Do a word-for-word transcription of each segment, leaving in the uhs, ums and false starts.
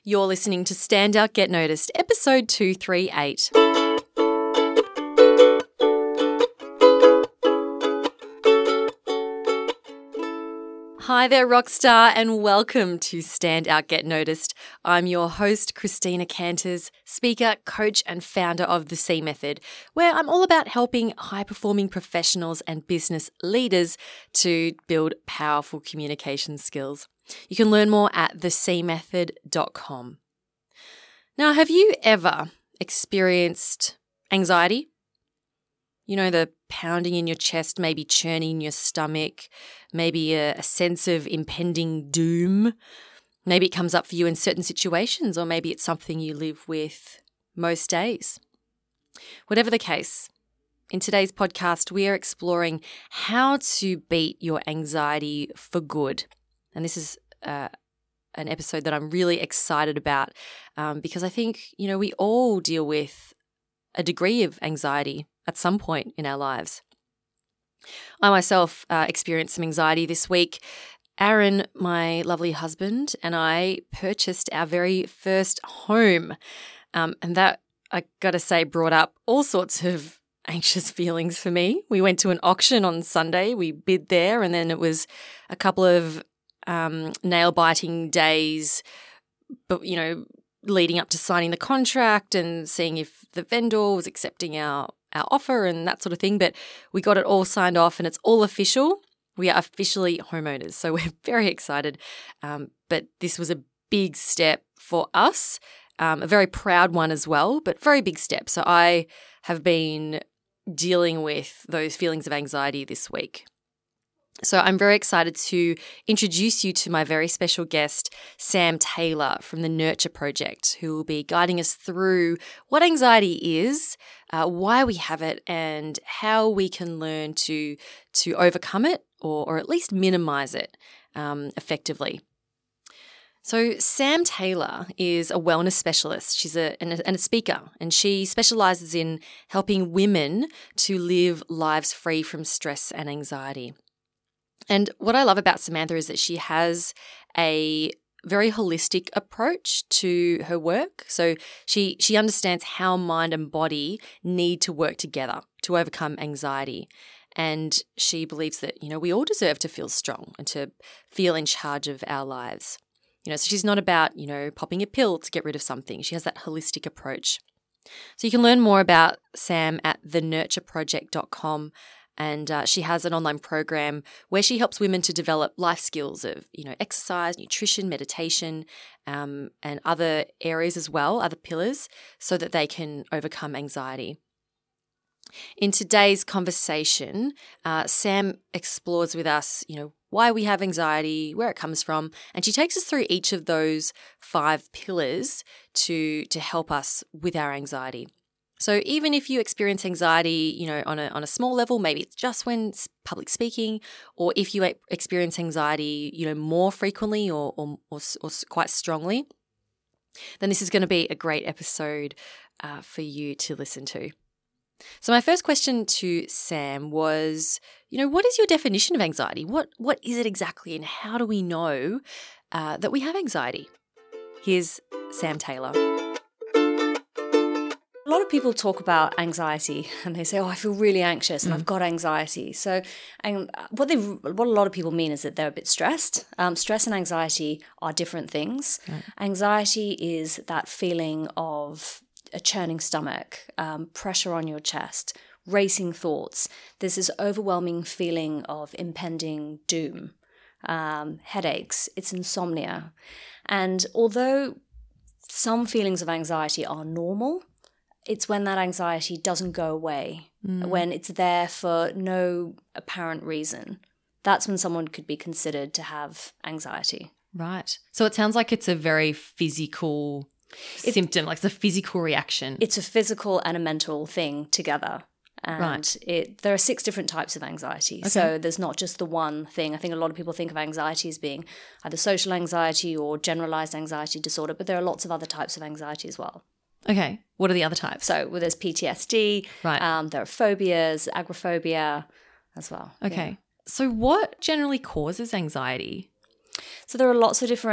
You're listening to Stand Out, Get Noticed, episode two thirty-eight. Hi there, Rockstar, and welcome to Stand Out, Get Noticed. I'm your host, Christina Canters, speaker, coach, and founder of The C Method, where I'm all about helping high-performing professionals and business leaders to build powerful communication skills. You can learn more at the c method dot com. Now, have you ever experienced anxiety? You know, the pounding in your chest, maybe churning in your stomach, maybe a, a sense of impending doom. Maybe it comes up for you in certain situations, or maybe it's something you live with most days. Whatever the case, in today's podcast, we are exploring how to beat your anxiety for good. And this is uh, an episode that I'm really excited about um, because I think, you know, we all deal with a degree of anxiety at some point in our lives. I myself uh, experienced some anxiety this week. Aaron, my lovely husband, and I purchased our very first home. Um, and that, I got to say, brought up all sorts of anxious feelings for me. We went to an auction on Sunday. We bid there, and then it was a couple of um, nail-biting days, but, you know, leading up to signing the contract and seeing if the vendor was accepting our, our offer and that sort of thing. But we got it all signed off and it's all official. We are officially homeowners, so we're very excited. Um, but this was a big step for us, um, a very proud one as well, but very big step. So I have been dealing with those feelings of anxiety this week. So I'm very excited to introduce you to my very special guest, Sam Taylor from the Nurture Project, who will be guiding us through what anxiety is, uh, why we have it, and how we can learn to, to overcome it or, or at least minimize it um, effectively. So Sam Taylor is a wellness specialist. She's a, and a, and a speaker, and she specializes in helping women to live lives free from stress and anxiety. And what I love about Samantha is that she has a very holistic approach to her work. So she she understands how mind and body need to work together to overcome anxiety. And she believes that, you know, we all deserve to feel strong and to feel in charge of our lives. You know, so she's not about, you know, popping a pill to get rid of something. She has that holistic approach. So you can learn more about Sam at the nurture project dot com. And uh, she has an online program where she helps women to develop life skills of, you know, exercise, nutrition, meditation, um, and other areas as well, other pillars, so that they can overcome anxiety. In today's conversation, uh, Sam explores with us, you know, why we have anxiety, where it comes from, and she takes us through each of those five pillars to to help us with our anxiety. So even if you experience anxiety, you know, on a on a small level, maybe it's just when public speaking, or if you experience anxiety, you know, more frequently or or, or, or quite strongly, then this is going to be a great episode uh, for you to listen to. So my first question to Sam was, you know, what is your definition of anxiety? What what is it exactly, and how do we know uh, that we have anxiety? Here's Sam Taylor. A lot of people talk about anxiety and they say, oh, I feel really anxious and mm. I've got anxiety. So and what they what a lot of people mean is that they're a bit stressed. Um, stress and anxiety are different things. Right. Anxiety is that feeling of a churning stomach, um, pressure on your chest, racing thoughts. There's this overwhelming feeling of impending doom, um, headaches, it's insomnia. And although some feelings of anxiety are normal, it's when that anxiety doesn't go away, mm. when it's there for no apparent reason. That's when someone could be considered to have anxiety. Right. So it sounds like it's a very physical it, symptom, like it's a physical reaction. It's a physical and a mental thing together. And right. it, there are six different types of anxiety. Okay. So there's not just the one thing. I think a lot of people think of anxiety as being either social anxiety or generalized anxiety disorder, but there are lots of other types of anxiety as well. Okay. What are the other types? So well, there's P T S D. Right. Um, there are phobias, agoraphobia as well. Okay. Yeah. So what generally causes anxiety? So there are lots of different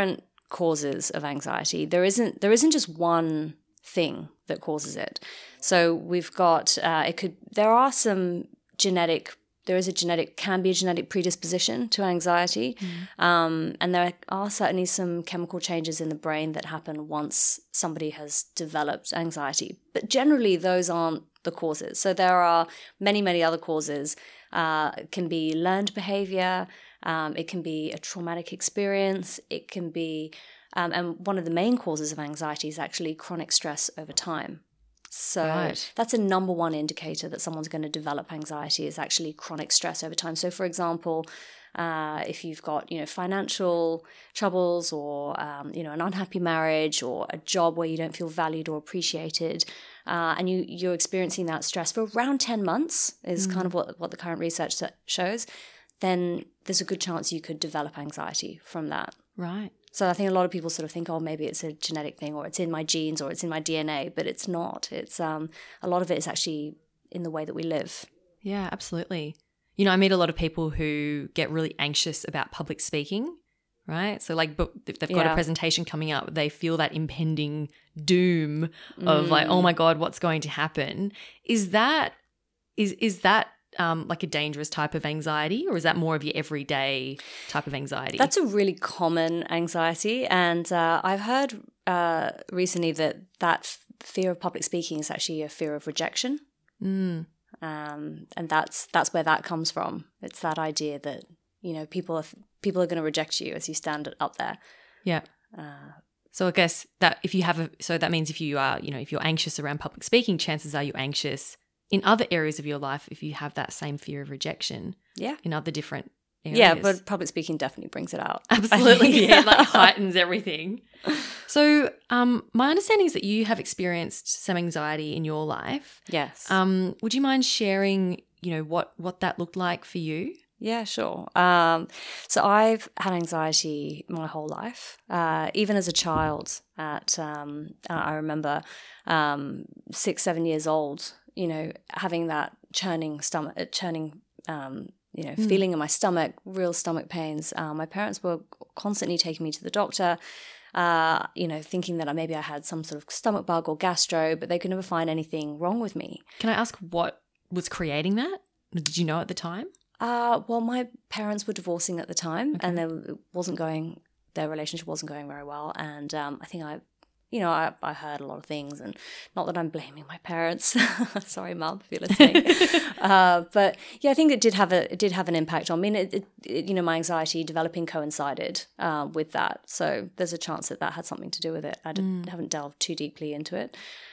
causes of anxiety. There isn't there isn't just one thing that causes it. So we've got uh, it could there are some genetic there is a genetic can be a genetic predisposition to anxiety, mm. um, and there are certainly some chemical changes in the brain that happen once somebody has developed anxiety. But generally, those aren't the causes. So there are many many other causes. Uh, it can be learned behavior. Um, it can be a traumatic experience. It can be, um, and one of the main causes of anxiety is actually chronic stress over time. So right. that's a number one indicator that someone's going to develop anxiety is actually chronic stress over time. So, for example, uh, if you've got, you know, financial troubles or, um, you know, an unhappy marriage or a job where you don't feel valued or appreciated, uh, and you, you're experiencing that stress for around ten months is mm. kind of what, what the current research shows, then there's a good chance you could develop anxiety from that. Right. So I think a lot of people sort of think, oh, maybe it's a genetic thing or it's in my genes or it's in my D N A, but it's not. It's um, a lot of it is actually in the way that we live. Yeah, absolutely. You know, I meet a lot of people who get really anxious about public speaking, right? So like if they've got yeah. a presentation coming up, they feel that impending doom of mm. like, oh my God, what's going to happen? Is that is is that Um, like a dangerous type of anxiety, or is that more of your everyday type of anxiety? That's a really common anxiety, and uh, I've heard uh, recently that that f- fear of public speaking is actually a fear of rejection, mm. um, and that's that's where that comes from. It's that idea that, you know, people are people are going to reject you as you stand up there. Yeah. Uh, so I guess that if you have a so that means if you are you know if you're anxious around public speaking, chances are you're anxious in other areas of your life if you have that same fear of rejection. Yeah. In other different areas. Yeah, but public speaking definitely brings it out. Absolutely. Yeah, it like heightens everything. So um, my understanding is that you have experienced some anxiety in your life. Yes. Um, would you mind sharing, you know, what, what that looked like for you? Yeah, sure. Um, so I've had anxiety my whole life, uh, even as a child. At um, I remember um, six, seven years old, you know, having that churning stomach, churning, um, you know, mm. feeling in my stomach, real stomach pains. Um, my parents were constantly taking me to the doctor, uh, you know, thinking that maybe I had some sort of stomach bug or gastro, but they could never find anything wrong with me. Can I ask what was creating that? Did you know at the time? Uh, well, my parents were divorcing at the time, okay. and they, it wasn't going, their relationship wasn't going very well. And um, I think I, you know, I, I heard a lot of things, and not that I'm blaming my parents. Sorry, Mum, if you're listening. uh, but yeah, I think it did have a it did have an impact on me. And it, it, it, you know, my anxiety developing coincided uh, with that, so there's a chance that that had something to do with it. I mm. haven't delved too deeply into it.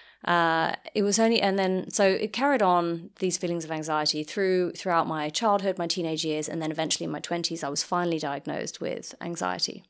Uh, it was only, and then so it carried on these feelings of anxiety through throughout my childhood, my teenage years, and then eventually in my twenties, I was finally diagnosed with anxiety.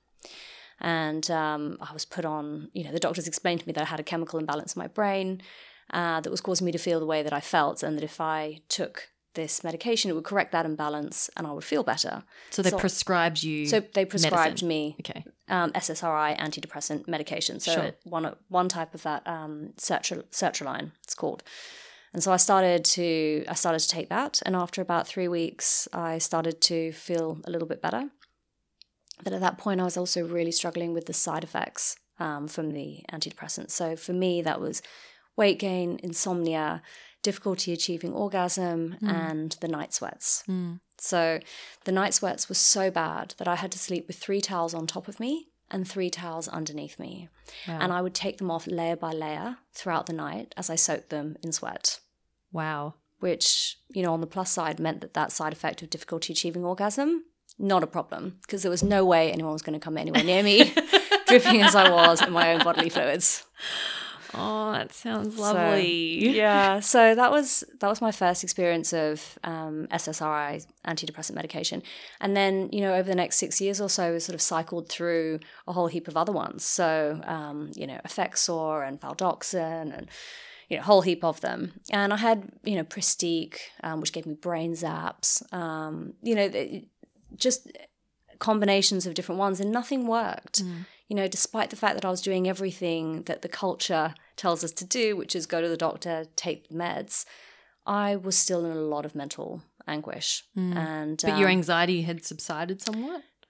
And um, I was put on, you know, the doctors explained to me that I had a chemical imbalance in my brain uh, that was causing me to feel the way that I felt, and that if I took this medication, it would correct that imbalance and I would feel better. So they so, prescribed you So they prescribed medicine. me okay. um, S S R I antidepressant medication. So sure. one one type of that um, sertra- sertraline, it's called. And so I started to I started to take that, and after about three weeks, I started to feel a little bit better. But at that point, I was also really struggling with the side effects um, from the antidepressants. So for me, that was weight gain, insomnia, difficulty achieving orgasm, mm. and the night sweats. Mm. So the night sweats were so bad that I had to sleep with three towels on top of me and three towels underneath me. Wow. And I would take them off layer by layer throughout the night as I soaked them in sweat. Wow. Which, you know, on the plus side meant that that side effect of difficulty achieving orgasm, not a problem, because there was no way anyone was going to come anywhere near me, dripping as I was in my own bodily fluids. Oh, that sounds lovely. So, yeah, so that was that was my first experience of um, S S R I, antidepressant medication. And then, you know, over the next six years or so, we sort of cycled through a whole heap of other ones. So, um, you know, Effexor and Valdoxan and, you know, a whole heap of them. And I had, you know, Pristique, um, which gave me brain zaps, um, you know, just combinations of different ones, and nothing worked. Mm. You know, despite the fact that I was doing everything that the culture tells us to do, which is go to the doctor, take the meds, I was still in a lot of mental anguish. Mm. And But um, your anxiety had subsided somewhat?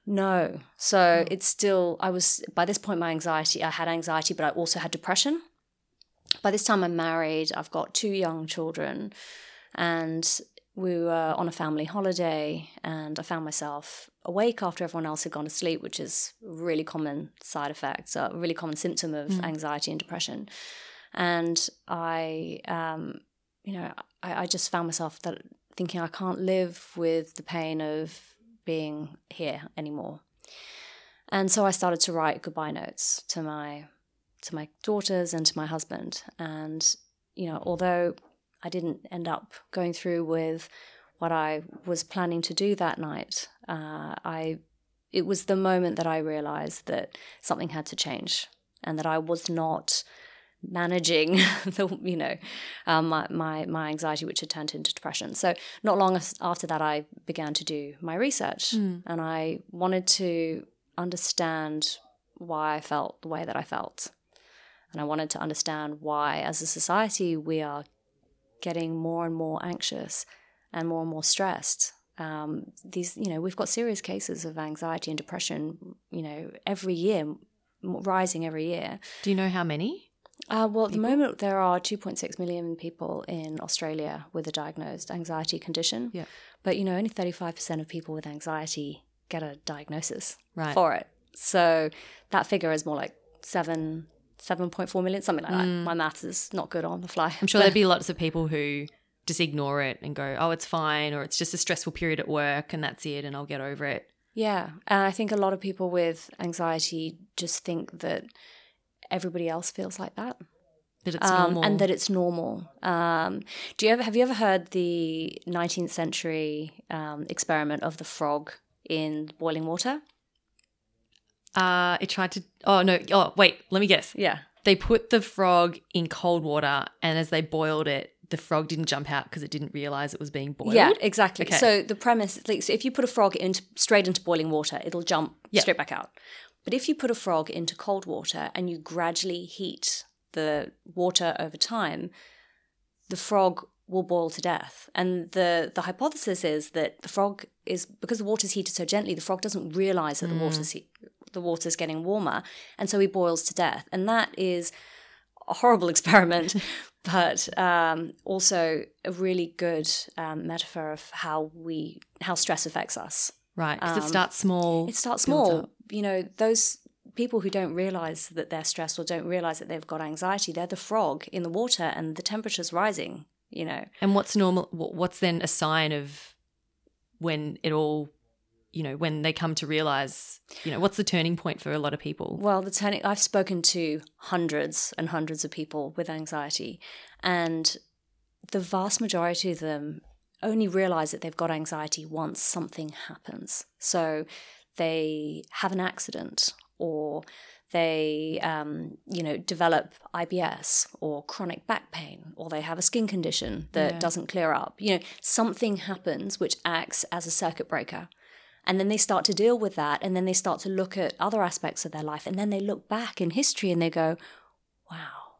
No. So oh. it's still, I was, by this point, my anxiety, I had anxiety, but I also had depression. By this time I'm married, I've got two young children, and we were on a family holiday, and I found myself awake after everyone else had gone to sleep, which is a really common side effect, so a really common symptom of mm. anxiety and depression. And I, um, you know, I, I just found myself that thinking I can't live with the pain of being here anymore. And so I started to write goodbye notes to my to my daughters and to my husband. And, you know, although I didn't end up going through with what I was planning to do that night, uh, I it was the moment that I realized that something had to change and that I was not managing the, you know, um, my, my my anxiety, which had turned into depression. So not long after that, I began to do my research, mm. and I wanted to understand why I felt the way that I felt. And I wanted to understand why, as a society, we are getting more and more anxious and more and more stressed. Um, these, you know, we've got serious cases of anxiety and depression, you know, every year, rising every year. Do you know how many? Uh, well, at the moment, there are two point six million people in Australia with a diagnosed anxiety condition. Yeah. But, you know, only thirty-five percent of people with anxiety get a diagnosis right. for it. So that figure is more like seven... seven point four million, something like that. Mm. My maths is not good on the fly. I'm sure there'd be lots of people who just ignore it and go, oh, it's fine, or it's just a stressful period at work and that's it and I'll get over it. Yeah. And I think a lot of people with anxiety just think that everybody else feels like that. That it's um, normal. And that it's normal. Um, do you ever have you ever heard the nineteenth century um, experiment of the frog in boiling water? Uh, it tried to, oh no, oh wait, let me guess. Yeah. They put the frog in cold water and as they boiled it, the frog didn't jump out because it didn't realize it was being boiled? Yeah, exactly. Okay. So the premise, like, so if you put a frog into, straight into boiling water, it'll jump yep. straight back out. But if you put a frog into cold water and you gradually heat the water over time, the frog will boil to death. And the, the hypothesis is that the frog is, because the water's heated so gently, the frog doesn't realize that mm. the water's heat, the water's getting warmer, and so he boils to death. And that is a horrible experiment, but um, also a really good um, metaphor of how we how stress affects us. Right, because um, it starts small. It starts small. You know, those people who don't realize that they're stressed or don't realize that they've got anxiety, they're the frog in the water and the temperature's rising, you know. And what's normal? What's then a sign of when it all, you know, when they come to realize, you know, what's the turning point for a lot of people? Well, the turning, I've spoken to hundreds and hundreds of people with anxiety, and the vast majority of them only realize that they've got anxiety once something happens. So they have an accident, or they, um, you know, develop I B S or chronic back pain, or they have a skin condition that yeah. doesn't clear up. You know, something happens which acts as a circuit breaker. And then they start to deal with that, and then they start to look at other aspects of their life, and then they look back in history and they go, wow,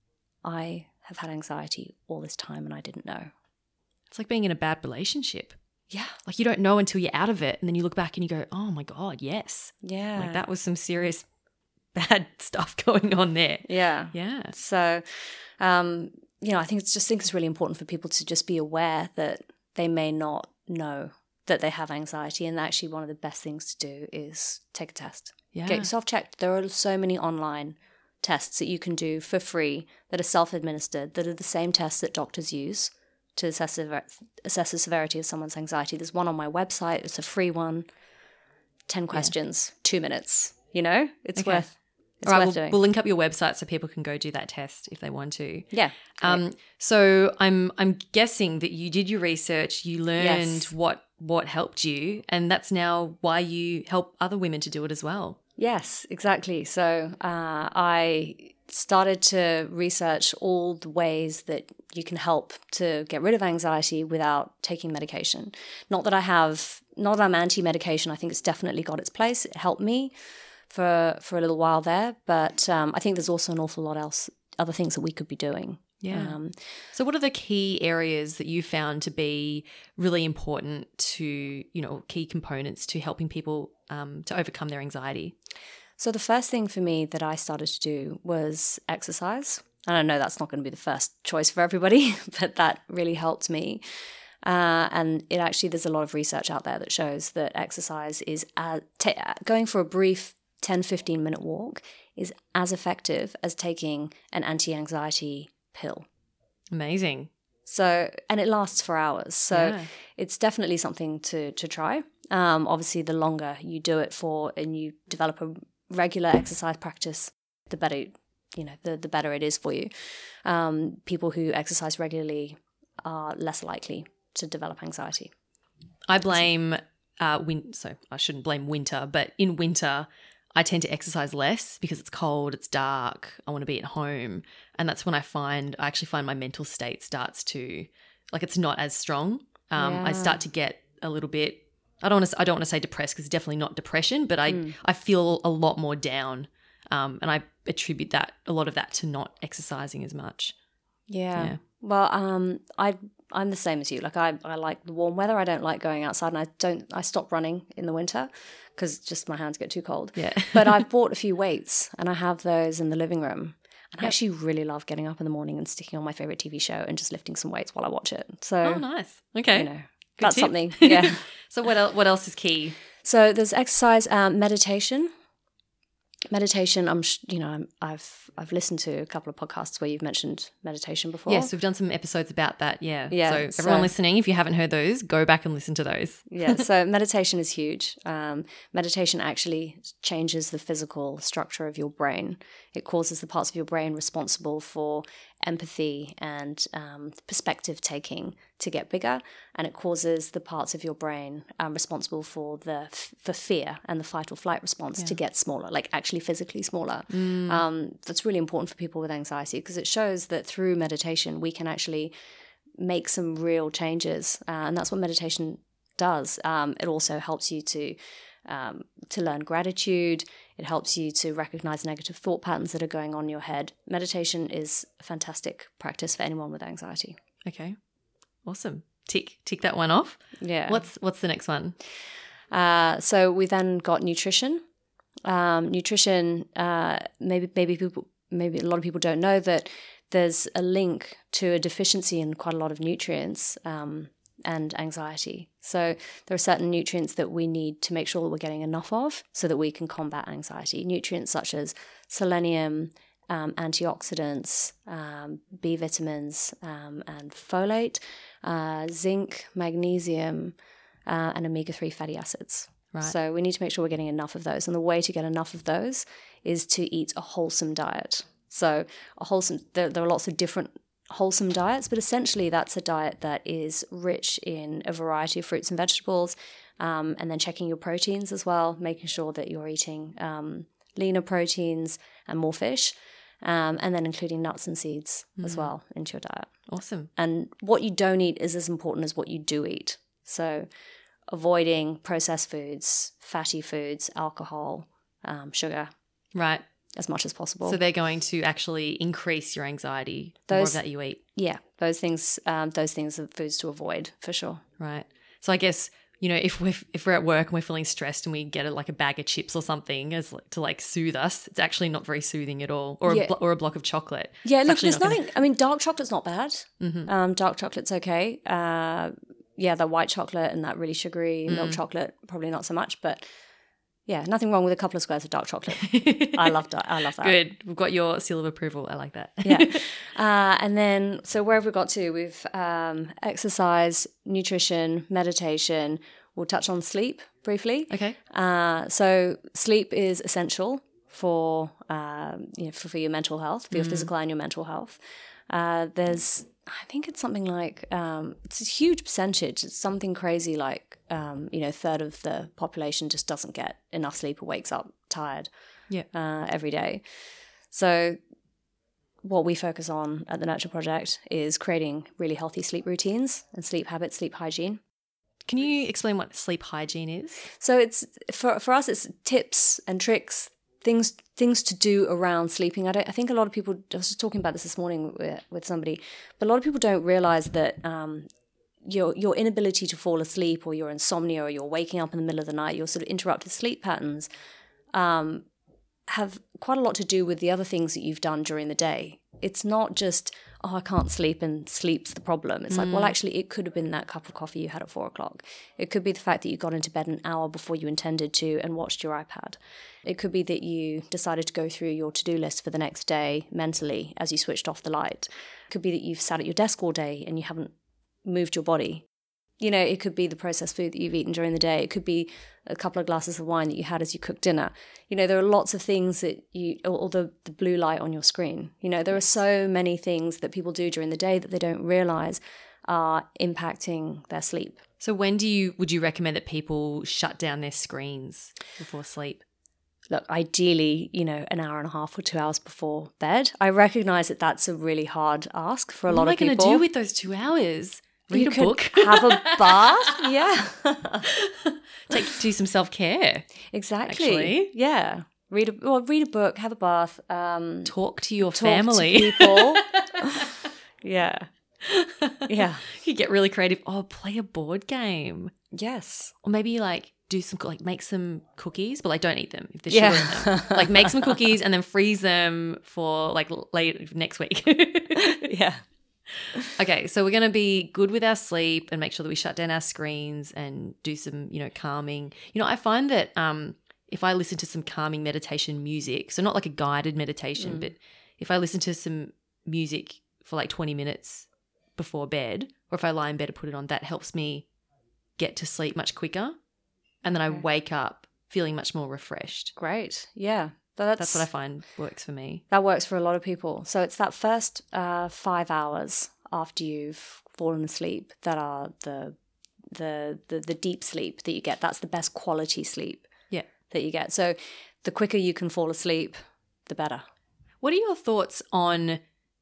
I have had anxiety all this time and I didn't know. It's like being in a bad relationship. Yeah. Like you don't know until you're out of it, and then you look back and you go, oh my God, yes. Yeah. Like that was some serious bad stuff going on there. Yeah. Yeah. So, um, you know, I think it's just think it's really important for people to just be aware that they may not know that they have anxiety, and actually one of the best things to do is take a test. Yeah. Get yourself checked. There are so many online tests that you can do for free that are self-administered, that are the same tests that doctors use to assess, assess the severity of someone's anxiety. There's one on my website. It's a free one. ten questions, yeah. two minutes. You know, it's okay. worth It's All right, worth we'll, doing. we'll link up your website so people can go do that test if they want to. Yeah. Um. So I'm I'm guessing that you did your research, you learned Yes. what what helped you, and that's now why you help other women to do it as well. Yes, exactly. So uh, I started to research all the ways that you can help to get rid of anxiety without taking medication. Not that I have, not that I'm anti-medication. I think it's definitely got its place. It helped me for for a little while there, but um, I think there's also an awful lot else, other things that we could be doing Yeah. Um, so what are the key areas that you found to be really important to, you know, key components to helping people um, to overcome their anxiety? So the first thing for me that I started to do was exercise. And I know that's not going to be the first choice for everybody, but that really helped me. Uh, and it actually, there's a lot of research out there that shows that exercise is uh, ta- going for a brief ten, fifteen minute walk is as effective as taking an anti-anxiety pill. Amazing. So, and it lasts for hours. So Yeah. it's definitely something to, to try. Um, obviously, the longer you do it for and you develop a regular exercise practice, the better, you know, the, the better it is for you. Um, people who exercise regularly are less likely to develop anxiety. I blame uh win so I shouldn't blame winter, but in winter I tend to exercise less because it's cold, it's dark, I want to be at home, and that's when I find I actually find my mental state starts to, like, it's not as strong. Um Yeah. I start to get a little bit, I don't want to I don't want to say depressed because it's definitely not depression, but I Mm. I feel a lot more down. Um and I attribute that a lot of that to not exercising as much. Yeah. Yeah. Well, um, I I'm the same as you. Like I, I like the warm weather. I don't like going outside, and I don't. I stop running in the winter because just my hands get too cold. Yeah. But I've bought a few weights, and I have those in the living room. And I Yep. actually really love getting up in the morning and sticking on my favorite T V show and just lifting some weights while I watch it. So Oh, nice. Okay. you know, that's tip. something. Yeah. So what else, what else is key? So there's exercise, um, meditation. Meditation. I'm, sh- you know, I'm, I've I've listened to a couple of podcasts where you've mentioned meditation before. Yes, we've done some episodes about that. Yeah. Yeah, So everyone so- listening, if you haven't heard those, go back and listen to those. Yeah, so meditation is huge. Um, meditation actually changes the physical structure of your brain. It causes the parts of your brain responsible for empathy and um, perspective taking to get bigger, and it causes the parts of your brain um, responsible for the for fear and the fight or flight response to get smaller, like actually physically smaller. Um, that's really important for people with anxiety because it shows that through meditation we can actually make some real changes, uh, and that's what meditation does. Um, it also helps you to um, to learn gratitude. It helps you to recognize negative thought patterns that are going on in your head. Meditation is a fantastic practice for anyone with anxiety. Okay. Awesome. Tick tick that one off. Yeah. What's what's the next one? Uh, so we then got nutrition. Um, nutrition. Uh, maybe maybe people maybe a lot of people don't know that there's a link to a deficiency in quite a lot of nutrients um, and anxiety. So there are certain nutrients that we need to make sure that we're getting enough of so that we can combat anxiety. Nutrients such as selenium, um, antioxidants, um, B vitamins, um, and folate, uh, zinc, magnesium, uh, and omega three fatty acids. Right. So we need to make sure we're getting enough of those. And the way to get enough of those is to eat a wholesome diet. So a wholesome, there, there are lots of different wholesome diets, but essentially that's a diet that is rich in a variety of fruits and vegetables, um, and then checking your proteins as well, making sure that you're eating um, leaner proteins and more fish, um, and then including nuts and seeds mm. as well into your diet. Awesome. And what you don't eat is as important as what you do eat. So avoiding processed foods, fatty foods, alcohol, um, sugar. Right. As much as possible. So they're going to actually increase your anxiety, the those, more of that you eat. Yeah, those things um, those things are foods to avoid, for sure. Right. So I guess, you know, if we're, if we're at work and we're feeling stressed and we get a, like a bag of chips or something as to like soothe us, it's actually not very soothing at all. Or, yeah. a, blo- or a block of chocolate. Yeah, it's look, there's not nothing, gonna... I mean, dark chocolate's not bad. Mm-hmm. Um, dark chocolate's okay. Uh, yeah, the white chocolate and that really sugary mm. milk chocolate, probably not so much, but... Yeah, nothing wrong with a couple of squares of dark chocolate. I love that. I love that. Good. We've got your seal of approval. I like that. Yeah. Uh, and then, so where have we got to? We've um, exercise, nutrition, meditation. We'll touch on sleep briefly. Okay. Uh, so sleep is essential for, um, you know, for, for your mental health, for your mm. physical and your mental health. Uh, there's, I think it's something like, um, it's a huge percentage. It's something crazy like, um, you know, a third of the population just doesn't get enough sleep or wakes up tired yeah. uh, every day. So what we focus on at the Nurture Project is creating really healthy sleep routines and sleep habits, sleep hygiene. Can you explain what sleep hygiene is? So it's for for us, it's tips and tricks, things things to do around sleeping. I don't. I think a lot of people. I was just talking about this this morning with, with somebody, but a lot of people don't realize that um, your your inability to fall asleep, or your insomnia, or your waking up in the middle of the night, your sort of interrupted sleep patterns, um, have quite a lot to do with the other things that you've done during the day. It's not just, oh, I can't sleep and sleep's the problem. It's like, mm. well, actually, it could have been that cup of coffee you had at four o'clock. It could be the fact that you got into bed an hour before you intended to and watched your iPad. It could be that you decided to go through your to-do list for the next day mentally as you switched off the light. It could be that you've sat at your desk all day and you haven't moved your body. You know, it could be the processed food that you've eaten during the day. It could be a couple of glasses of wine that you had as you cooked dinner. You know, there are lots of things that you, or, or the, the blue light on your screen. You know, there are so many things that people do during the day that they don't realize are impacting their sleep. So when do you, would you recommend that people shut down their screens before sleep? Look, ideally, you know, an hour and a half or two hours before bed. I recognize that that's a really hard ask for a what lot of people. What am I going to do with those two hours? Read you a could book. Have a bath. Yeah. Take do some self-care. Exactly. Actually. Yeah. Read a well, read a book, have a bath. Um, talk to your talk family. To people. Yeah. Yeah. You get really creative. Oh, play a board game. Yes. Or maybe like do some like make some cookies, but like don't eat them if there's yeah. sugar in them. Like make some cookies and then freeze them for like late next week. Yeah. Okay, so we're going to be good with our sleep and make sure that we shut down our screens and do some, you know, calming. You know, I find that um, if I listen to some calming meditation music, so not like a guided meditation, mm. but if I listen to some music for like twenty minutes before bed, or if I lie in bed and put it on, that helps me get to sleep much quicker. And then I wake up feeling much more refreshed. Great. Yeah. That's, That's what I find works for me. That works for a lot of people. So it's that first uh, five hours after you've fallen asleep that are the, the the the deep sleep that you get. That's the best quality sleep yeah. that you get. So the quicker you can fall asleep, the better. What are your thoughts on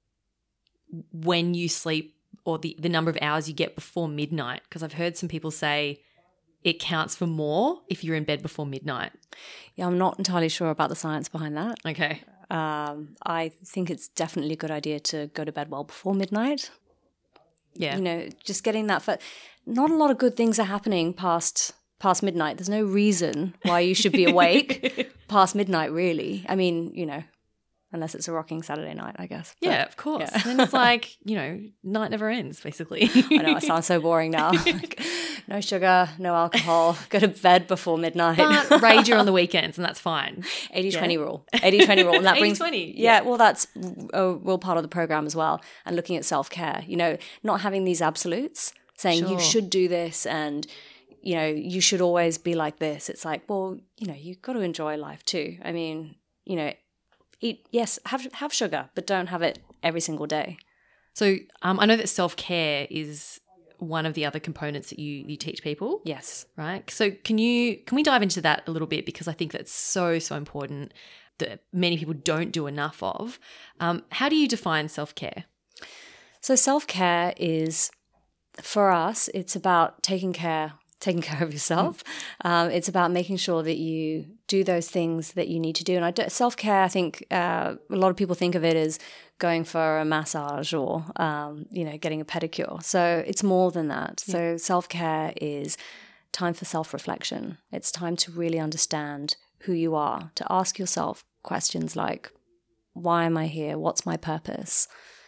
when you sleep or the, the number of hours you get before midnight? Because I've heard some people say it counts for more if you're in bed before midnight. Yeah, I'm not entirely sure about the science behind that. Okay. Um, I think it's definitely a good idea to go to bed well before midnight. Yeah. You know, just getting that. For, not a lot of good things are happening past past midnight. There's no reason why you should be awake past midnight, really. I mean, you know, unless it's a rocking Saturday night, I guess. But, yeah, of course. Yeah. And it's like, you know, night never ends, basically. I know, I sound so boring now. Like, no sugar, no alcohol, go to bed before midnight. But rager on the weekends, and that's fine. eighty twenty yeah. rule. eighty twenty rule. And that brings, eighty twenty. Yeah, well, that's a real part of the program as well. And looking at self-care, you know, not having these absolutes, saying sure. you should do this and, you know, you should always be like this. It's like, well, you know, you've got to enjoy life too. I mean, you know, eat, yes, have have sugar, but don't have it every single day. So um, I know that self-care is one of the other components that you you teach people. Yes. Right. So can you can we dive into that a little bit, because I think that's so so important that many people don't do enough of. Um, how do you define self-care? So self-care is, for us, it's about taking care taking care of yourself. Mm. Um, it's about making sure that you do those things that you need to do. And I do, self-care, I think uh, a lot of people think of it as going for a massage or, um, you know, getting a pedicure. So it's more than that. Yeah. So self-care is time for self-reflection. It's time to really understand who you are, to ask yourself questions like, why am I here? What's my purpose?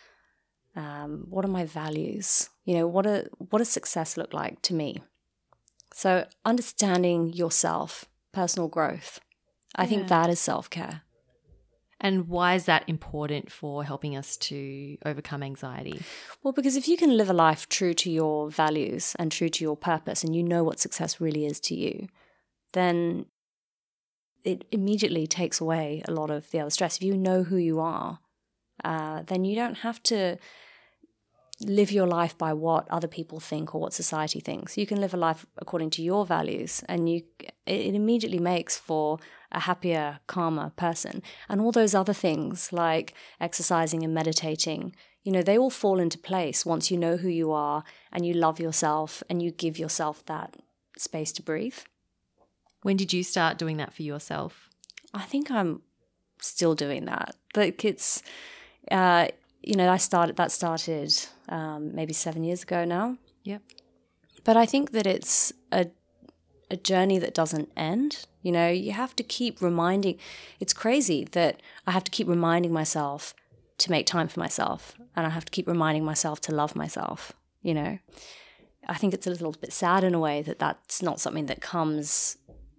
Um, what are my values? You know, what a, what does success look like to me? So understanding yourself, personal growth, I yeah. think that is self-care. And why is that important for helping us to overcome anxiety? Well, because if you can live a life true to your values and true to your purpose, and you know what success really is to you, then it immediately takes away a lot of the other stress. If you know who you are, uh, then you don't have to live your life by what other people think or what society thinks. You can live a life according to your values, and you it immediately makes for a happier, calmer person. And all those other things like exercising and meditating, you know, they all fall into place once you know who you are and you love yourself and you give yourself that space to breathe. When did you start doing that for yourself? I think I'm still doing that. But it's, uh, you know, I started, that started um, maybe seven years ago now. Yep. But I think that it's a a journey that doesn't end. You know, you have to keep reminding. It's crazy that I have to keep reminding myself to make time for myself, and I have to keep reminding myself to love myself. You know, I think it's a little bit sad in a way that that's not something that comes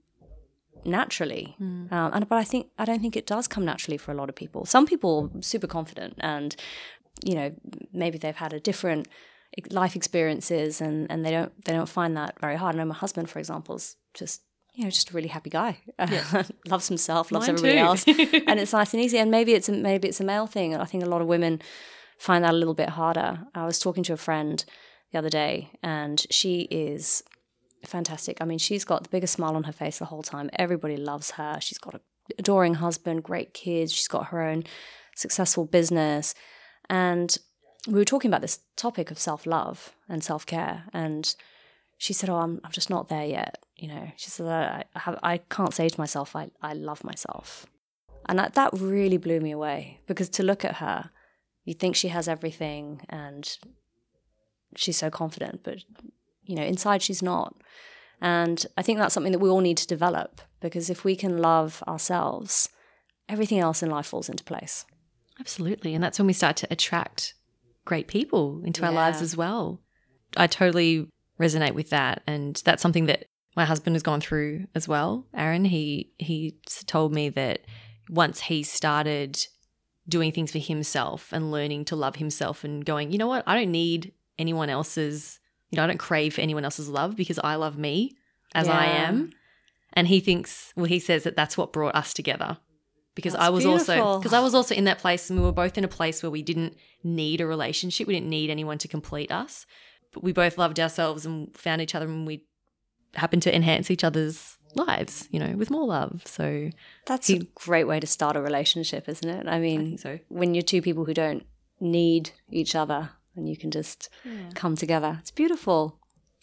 naturally. Mm. Um, and but I think I don't think it does come naturally for a lot of people. Some people are super confident, and you know, maybe they've had a different life experiences, and, and they don't they don't find that very hard. I know my husband, for example, is just you know just a really happy guy. Yeah. Loves himself, loves Mine everybody too. else, and it's nice and easy. And maybe it's a, maybe it's a male thing. I think a lot of women find that a little bit harder. I was talking to a friend the other day, and she is fantastic. I mean, she's got the biggest smile on her face the whole time. Everybody loves her. She's got an adoring husband, great kids. She's got her own successful business, and we were talking about this topic of self-love and self-care, and she said, oh, I'm, I'm just not there yet. You know, she said, I, I, have, I can't say to myself, I, I love myself. And that, that really blew me away, because to look at her, you think she has everything and she's so confident, but, you know, inside she's not. And I think that's something that we all need to develop, because if we can love ourselves, everything else in life falls into place. Absolutely. And that's when we start to attract great people into yeah. our lives as well. I totally resonate with that, and that's something that my husband has gone through as well. Aaron, he he told me that once he started doing things for himself and learning to love himself and going, you know what, I don't need anyone else's, you know, I don't crave for anyone else's love, because I love me as yeah. I am. And he thinks, well, he says that that's what brought us together. Because That's I was beautiful. also because I was also in that place, and we were both in a place where we didn't need a relationship. We didn't need anyone to complete us. But we both loved ourselves and found each other, and we happened to enhance each other's lives, you know, with more love. So that's he, a great way to start a relationship, isn't it? I mean, I think so. When you're two people who don't need each other and you can just yeah. come together. It's beautiful.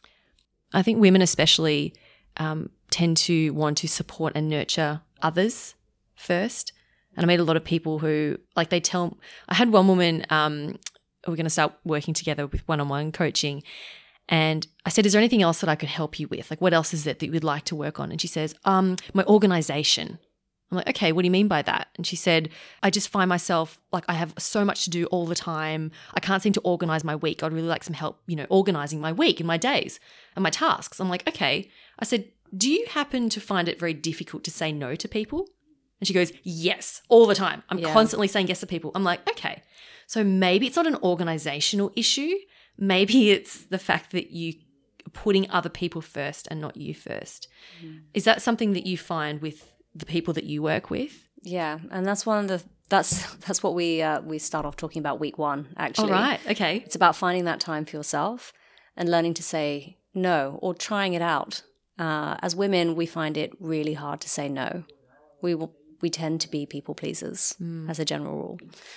I think women especially um, tend to want to support and nurture others first. And I meet a lot of people who, like, they tell – I had one woman um, – we're going to start working together with one-on-one coaching, and I said, is there anything else that I could help you with? Like, what else is it that you would like to work on? And she says, um, my organization. I'm like, okay, what do you mean by that? And she said, I just find myself like I have so much to do all the time. I can't seem to organize my week. I'd really like some help, you know, organizing my week and my days and my tasks. I'm like, okay. I said, do you happen to find it very difficult to say no to people? And she goes, yes, all the time. I'm yeah. constantly saying yes to people. I'm like, okay. So maybe it's not an organizational issue. Maybe it's the fact that you are putting other people first and not you first. Mm. Is that something that you find with the people that you work with? Yeah, and that's one of the that's that's what we uh, we start off talking about week one, actually. All right, okay. It's about finding that time for yourself and learning to say no, or trying it out. Uh, as women, we find it really hard to say no. We will, we tend to be people pleasers mm. as a general rule.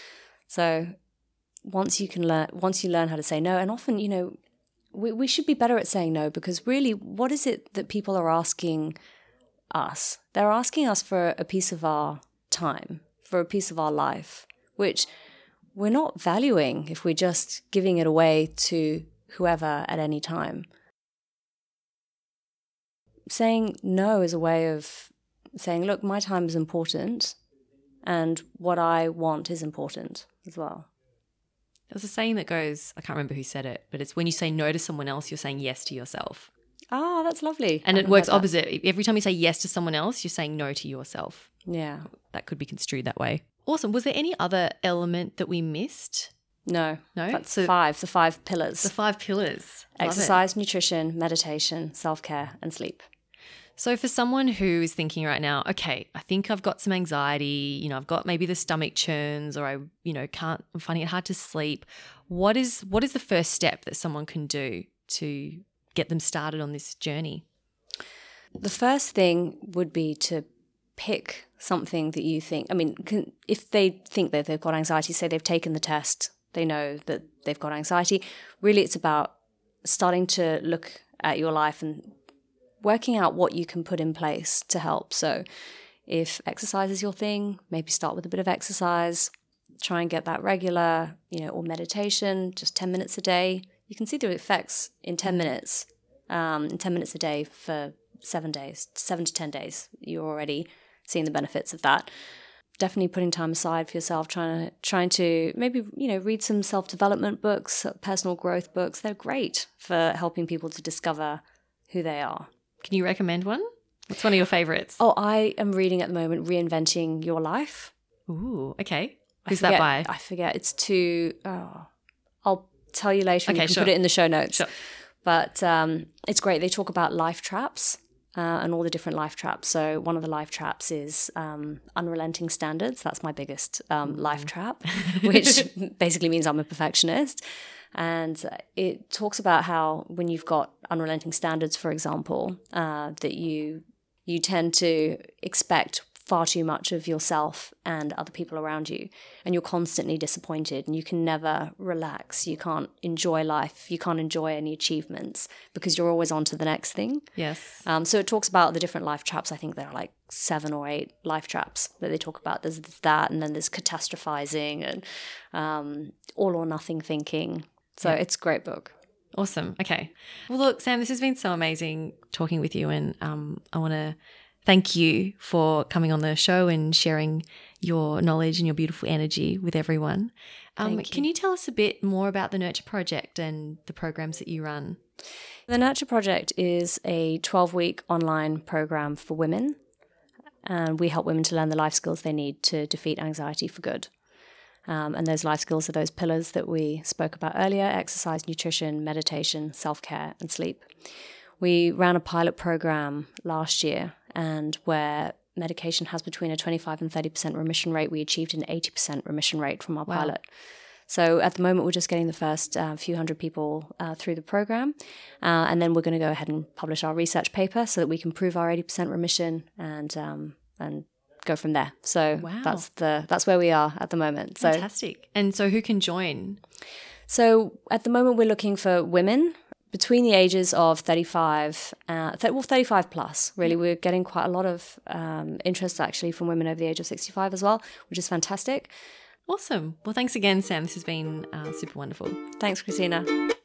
So once you can learn, once you learn how to say no, and often, you know, we we should be better at saying no, because really, what is it that people are asking us? They're asking us for a piece of our time, for a piece of our life, which we're not valuing if we're just giving it away to whoever at any time. Saying no is a way of saying, look, my time is important and what I want is important as well. There's a saying that goes, I can't remember who said it, but it's when you say no to someone else, you're saying yes to yourself. Ah, that's lovely. And it works opposite. Every time you say yes to someone else, you're saying no to yourself. Yeah. That could be construed that way. Awesome. Was there any other element that we missed? No. No? That's so five, the five pillars. The five pillars. Love Exercise, it. Nutrition, meditation, self-care, and sleep. So for someone who is thinking right now, okay, I think I've got some anxiety, you know, I've got maybe the stomach churns, or I, you know, can't, I'm finding it hard to sleep. What is what is the first step that someone can do to get them started on this journey? The first thing would be to pick something that you think, I mean, can, if they think that they've got anxiety, say they've taken the test, they know that they've got anxiety. Really, it's about starting to look at your life and working out what you can put in place to help. So If exercise is your thing, maybe start with a bit of exercise, try and get that regular, you know, or meditation, just ten minutes a day. You can see the effects in ten minutes, um, in ten minutes a day for seven days, seven to ten days. You're already seeing the benefits of that. Definitely putting time aside for yourself, trying to, trying to maybe, you know, read some self-development books, personal growth books. They're great for helping people to discover who they are. Can you recommend one? What's one of your favorites? Oh, I am reading at the moment Reinventing Your Life. Ooh, okay. Who's forget, that by? I forget. It's to, oh, I'll tell you later. Okay, you can sure. put it in the show notes. Sure. But um, it's great. They talk about life traps uh, and all the different life traps. So one of the life traps is um, unrelenting standards. That's my biggest um, life trap, which basically means I'm a perfectionist. And it talks about how when you've got unrelenting standards, for example, uh, that you you tend to expect far too much of yourself and other people around you, and you're constantly disappointed, and you can never relax. You can't enjoy life. You can't enjoy any achievements because you're always on to the next thing. Yes. Um, so it talks about the different life traps. I think there are like seven or eight life traps that they talk about. There's that, and then there's catastrophizing and um, all or nothing thinking. So yeah. It's a great book. Awesome. Okay. Well, look, Sam, this has been so amazing talking with you, and um, I want to thank you for coming on the show and sharing your knowledge and your beautiful energy with everyone. Um, Thank you. Can you tell us a bit more about the Nurture Project and the programs that you run? The Nurture Project is a twelve-week online program for women, and we help women to learn the life skills they need to defeat anxiety for good. Um, and those life skills are those pillars that we spoke about earlier: exercise, nutrition, meditation, self-care, and sleep. We ran a pilot program last year, and where medication has between a twenty-five and thirty percent remission rate, we achieved an eighty percent remission rate from our Wow. pilot. So at the moment, we're just getting the first uh, few hundred people uh, through the program. Uh, and then we're going to go ahead and publish our research paper so that we can prove our eighty percent remission and um, and go from there. So Wow. that's the that's where we are at the moment. So Fantastic. And so who can join? So at the moment, we're looking for women between the ages of thirty-five, uh, th- well, thirty-five plus, really. We're getting quite a lot of um, interest, actually, from women over the age of sixty-five as well, which is fantastic. Awesome. Well, thanks again, Sam. This has been uh, super wonderful. Thanks, Christina.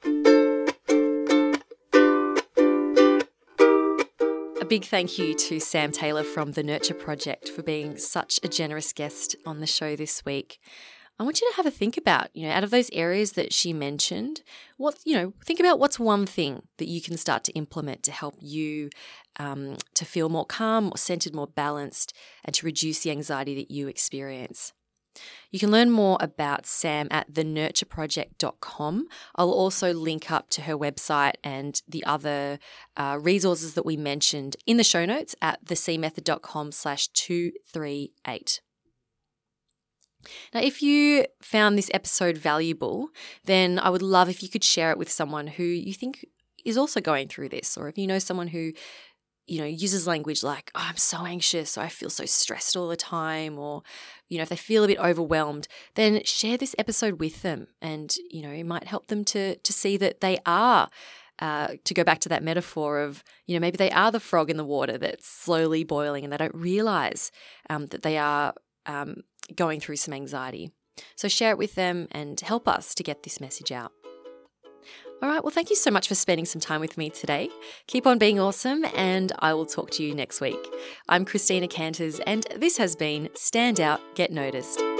A big thank you to Sam Taylor from the Nurture Project for being such a generous guest on the show this week. I want you to have a think about, you know, out of those areas that she mentioned, what, you know, think about what's one thing that you can start to implement to help you um, to feel more calm, more centered, more balanced, and to reduce the anxiety that you experience. You can learn more about Sam at the nurture project dot com. I'll also link up to her website and the other uh, resources that we mentioned in the show notes at the c method dot com slash two three eight. Now, if you found this episode valuable, then I would love if you could share it with someone who you think is also going through this, or if you know someone who, you know, uses language like, oh, I'm so anxious, or I feel so stressed all the time, or, you know, if they feel a bit overwhelmed, then share this episode with them, and, you know, it might help them to to see that they are, uh, to go back to that metaphor of, you know, maybe they are the frog in the water that's slowly boiling and they don't realize um, that they are um, going through some anxiety. So share it with them and help us to get this message out. All right, well, thank you so much for spending some time with me today. Keep on being awesome, and I will talk to you next week. I'm Christina Canters, and this has been Stand Out, Get Noticed.